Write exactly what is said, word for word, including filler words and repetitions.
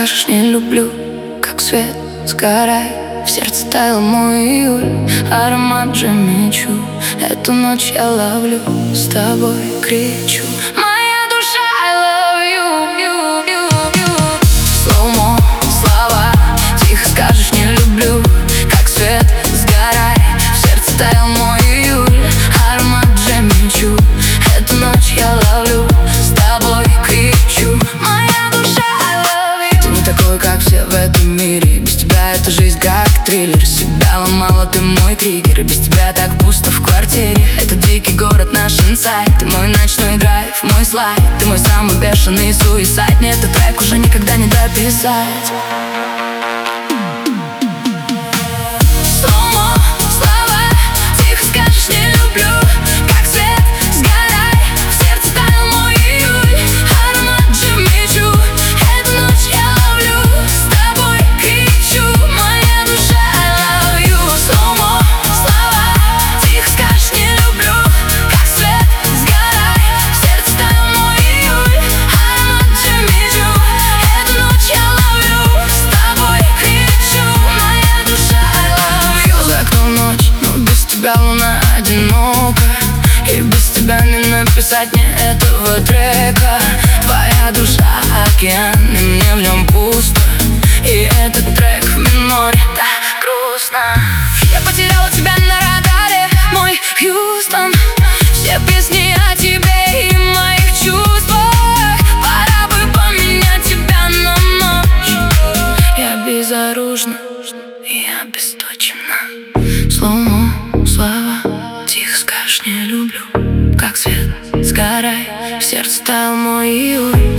скажешь не люблю, как свет, сгорай. В сердце таял мой июль, аромат джемичу. Эту ночь я ловлю, с тобой кричу. Моя душа, I love you, you, you, you. Слоумо, слова, тихо скажешь не люблю, как свет, сгорай. В сердце таял мой июль, аромат джемичу. Эту ночь я ловлю, с тобой кричу. Моя душа, I love you. Ты не такой, как все в этом мире. Без тебя эта жизнь как триллер. Себя ломала, ты мой триггер. И без тебя так пусто в квартире. Это дикий город, наш инсайд. Ты мой ночной драйв, мой слайд. Ты мой самый бешеный суисайд. Мне этот трек уже никогда не дописать. Луна одинока, и без тебя не написать мне этого трека. Твоя душа океан, и мне в нем пусто. И этот трек в миноре так грустно. Я потеряла тебя на радаре, мой Хьюстон. Все песни о тебе и моих чувствах. Пора бы поменять тебя на ночь. Я безоружна, я обесточена. Слоумо, слова, тихо скажешь не люблю, как свет, сгорай. В сердце таял мой июль,